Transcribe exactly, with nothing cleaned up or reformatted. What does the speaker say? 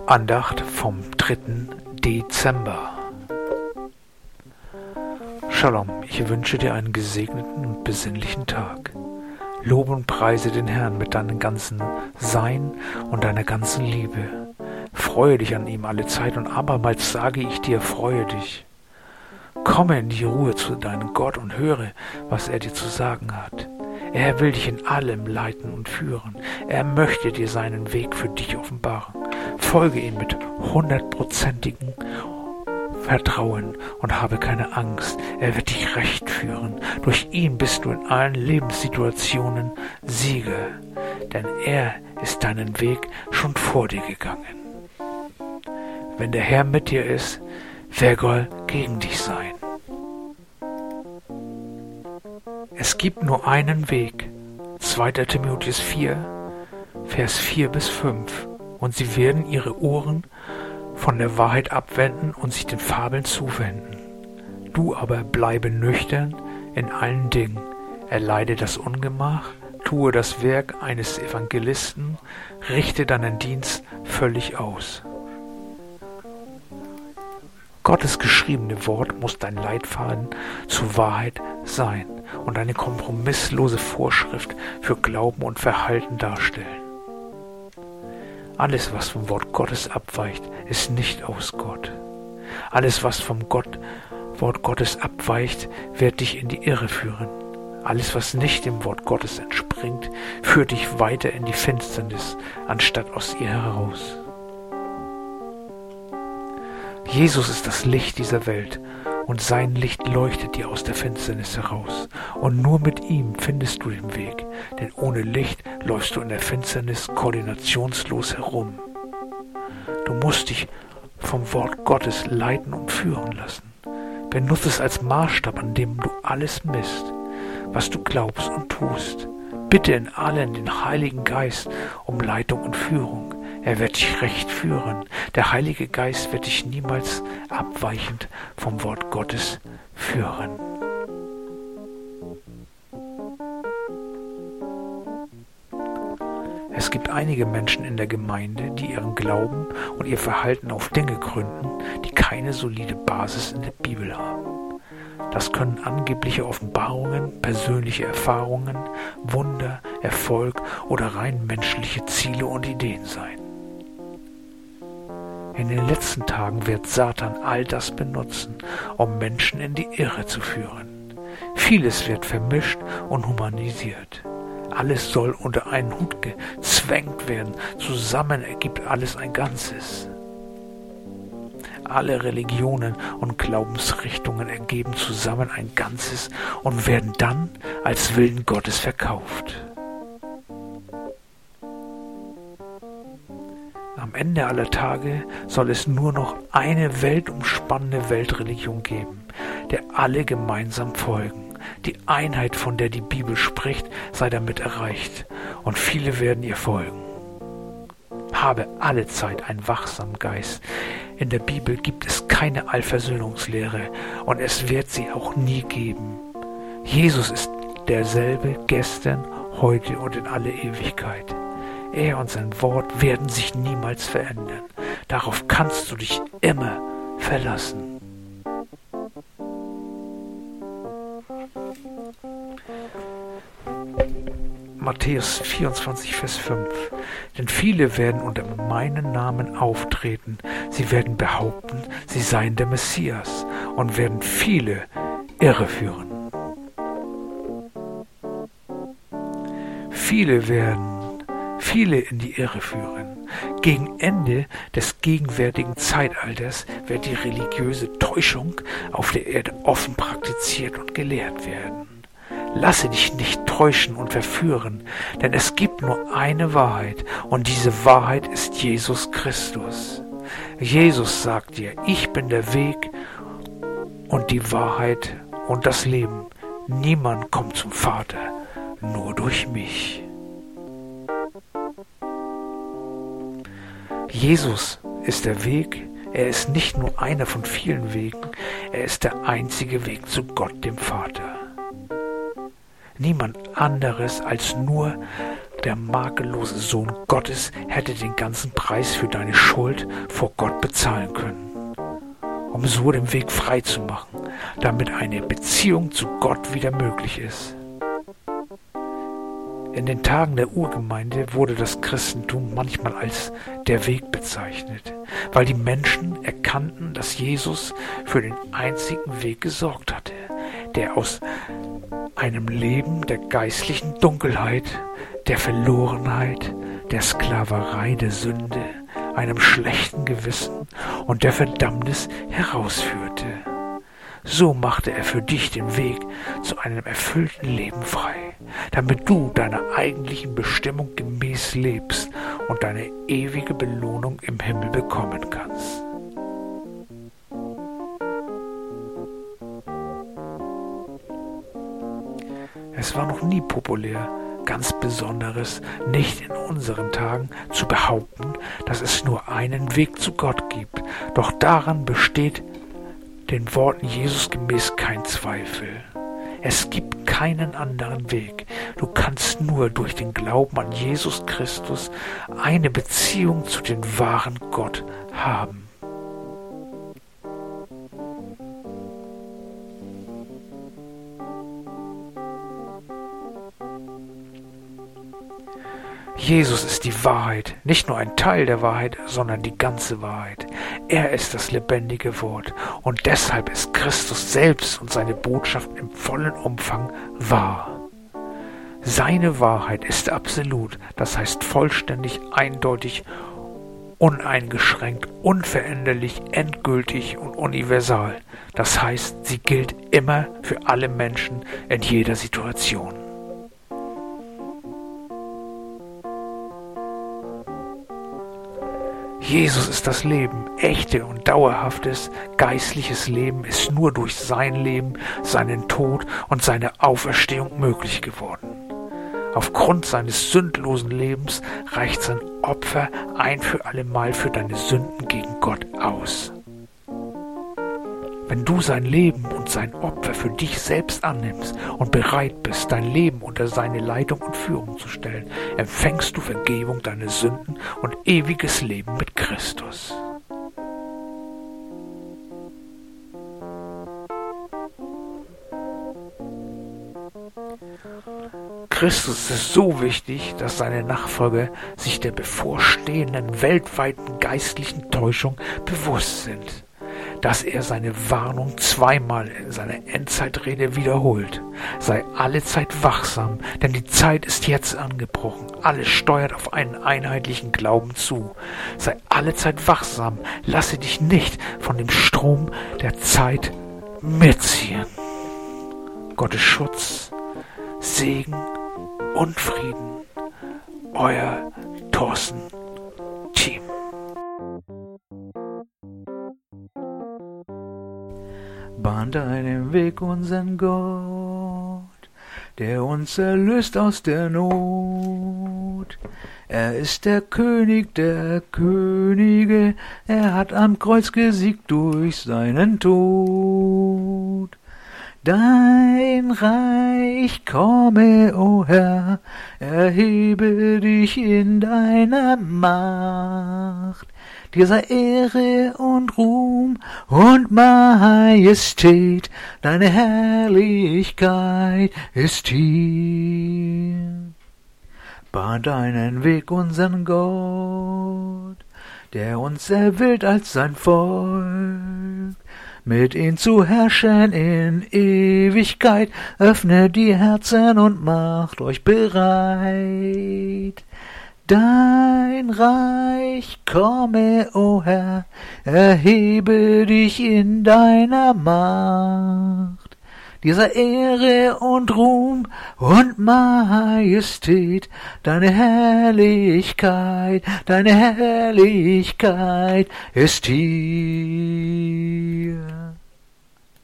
Andacht vom dritten Dezember. Shalom, ich wünsche dir einen gesegneten und besinnlichen Tag. Lobe und preise den Herrn mit deinem ganzen Sein und deiner ganzen Liebe. Freue dich an ihm alle Zeit und abermals sage ich dir, freue dich. Komme in die Ruhe zu deinem Gott und höre, was er dir zu sagen hat. Er will dich in allem leiten und führen. Er möchte dir seinen Weg für dich offenbaren. Folge ihm mit hundertprozentigem Vertrauen und habe keine Angst. Er wird dich recht führen. Durch ihn bist du in allen Lebenssituationen Sieger, denn er ist deinen Weg schon vor dir gegangen. Wenn der Herr mit dir ist, wer soll gegen dich sein? Es gibt nur einen Weg. zweiter Timotheus vier, Vers vier bis fünf. Und sie werden ihre Ohren von der Wahrheit abwenden und sich den Fabeln zuwenden. Du aber bleibe nüchtern in allen Dingen. Erleide das Ungemach, tue das Werk eines Evangelisten, richte deinen Dienst völlig aus. Gottes geschriebene Wort muss dein Leitfaden zur Wahrheit sein und eine kompromisslose Vorschrift für Glauben und Verhalten darstellen. Alles, was vom Wort Gottes abweicht, ist nicht aus Gott. Alles, was vom Gott, Wort Gottes abweicht, wird dich in die Irre führen. Alles, was nicht dem Wort Gottes entspringt, führt dich weiter in die Finsternis, anstatt aus ihr heraus. Jesus ist das Licht dieser Welt und sein Licht leuchtet dir aus der Finsternis heraus. Und nur mit ihm findest du den Weg, denn ohne Licht läufst du in der Finsternis koordinationslos herum. Du musst dich vom Wort Gottes leiten und führen lassen. Benutze es als Maßstab, an dem du alles misst, was du glaubst und tust. Bitte in allen den Heiligen Geist um Leitung und Führung. Er wird dich recht führen. Der Heilige Geist wird dich niemals abweichend vom Wort Gottes führen. Es gibt einige Menschen in der Gemeinde, die ihren Glauben und ihr Verhalten auf Dinge gründen, die keine solide Basis in der Bibel haben. Das können angebliche Offenbarungen, persönliche Erfahrungen, Wunder, Erfolg oder rein menschliche Ziele und Ideen sein. In den letzten Tagen wird Satan all das benutzen, um Menschen in die Irre zu führen. Vieles wird vermischt und humanisiert. Alles soll unter einen Hut gezwängt werden. Zusammen ergibt alles ein Ganzes. Alle Religionen und Glaubensrichtungen ergeben zusammen ein Ganzes und werden dann als Willen Gottes verkauft. Am Ende aller Tage soll es nur noch eine weltumspannende Weltreligion geben, der alle gemeinsam folgen. Die Einheit, von der die Bibel spricht, sei damit erreicht und viele werden ihr folgen. Habe alle Zeit einen wachsamen Geist. In der Bibel gibt es keine Allversöhnungslehre und es wird sie auch nie geben. Jesus ist derselbe gestern, heute und in alle Ewigkeit. Er und sein Wort werden sich niemals verändern. Darauf kannst du dich immer verlassen. Matthäus vierundzwanzig, Vers fünf. Denn viele werden unter meinen Namen auftreten. Sie werden behaupten, sie seien der Messias und werden viele irreführen. Viele werden viele in die Irre führen. Gegen Ende des gegenwärtigen Zeitalters wird die religiöse Täuschung auf der Erde offen praktiziert und gelehrt werden. Lasse dich nicht täuschen und verführen, denn es gibt nur eine Wahrheit und diese Wahrheit ist Jesus Christus. Jesus sagt dir, ich bin der Weg und die Wahrheit und das Leben. Niemand kommt zum Vater, nur durch mich. Jesus ist der Weg, er ist nicht nur einer von vielen Wegen, er ist der einzige Weg zu Gott, dem Vater. Niemand anderes als nur der makellose Sohn Gottes hätte den ganzen Preis für deine Schuld vor Gott bezahlen können, um so den Weg frei zu machen, damit eine Beziehung zu Gott wieder möglich ist. In den Tagen der Urgemeinde wurde das Christentum manchmal als der Weg bezeichnet, weil die Menschen erkannten, dass Jesus für den einzigen Weg gesorgt hatte, der aus einem Leben der geistlichen Dunkelheit, der Verlorenheit, der Sklaverei, der Sünde, einem schlechten Gewissen und der Verdammnis herausführte. So machte er für dich den Weg zu einem erfüllten Leben frei, damit du deiner eigentlichen Bestimmung gemäß lebst und deine ewige Belohnung im Himmel bekommen kannst. Es war noch nie populär, ganz Besonderes, nicht in unseren Tagen, zu behaupten, dass es nur einen Weg zu Gott gibt. Doch daran besteht den Worten Jesus gemäß kein Zweifel. Es gibt keinen anderen Weg. Du kannst nur durch den Glauben an Jesus Christus eine Beziehung zu dem wahren Gott haben. Jesus ist die Wahrheit, nicht nur ein Teil der Wahrheit, sondern die ganze Wahrheit. Er ist das lebendige Wort und deshalb ist Christus selbst und seine Botschaft im vollen Umfang wahr. Seine Wahrheit ist absolut, das heißt vollständig, eindeutig, uneingeschränkt, unveränderlich, endgültig und universal. Das heißt, sie gilt immer für alle Menschen in jeder Situation. Jesus ist das Leben. Echte und dauerhaftes geistliches Leben ist nur durch sein Leben, seinen Tod und seine Auferstehung möglich geworden. Aufgrund seines sündlosen Lebens reicht sein Opfer ein für allemal für deine Sünden gegen Gott aus. Wenn du sein Leben und sein Opfer für dich selbst annimmst und bereit bist, dein Leben unter seine Leitung und Führung zu stellen, empfängst du Vergebung deiner Sünden und ewiges Leben mit Christus. Christus ist so wichtig, dass seine Nachfolger sich der bevorstehenden weltweiten geistlichen Täuschung bewusst sind, dass er seine Warnung zweimal in seiner Endzeitrede wiederholt. Sei allezeit wachsam, denn die Zeit ist jetzt angebrochen. Alles steuert auf einen einheitlichen Glauben zu. Sei allezeit wachsam, lasse dich nicht von dem Strom der Zeit mitziehen. Gottes Schutz, Segen und Frieden. Euer Thorsten Team. Bahn deinen Weg unseren Gott, der uns erlöst aus der Not. Er ist der König der Könige, er hat am Kreuz gesiegt durch seinen Tod. Dein Reich komme, o Herr, erhebe dich in deiner Macht. Dir sei Ehre und Ruhm und Majestät, deine Herrlichkeit ist hier. Bahn deinen Weg unseren Gott, der uns erwählt als sein Volk, mit ihm zu herrschen in Ewigkeit. Öffne die Herzen und macht euch bereit. Dein Reich komme, o Herr, erhebe dich in deiner Macht. Dir sei Ehre und Ruhm und Majestät, deine Herrlichkeit, deine Herrlichkeit ist hier.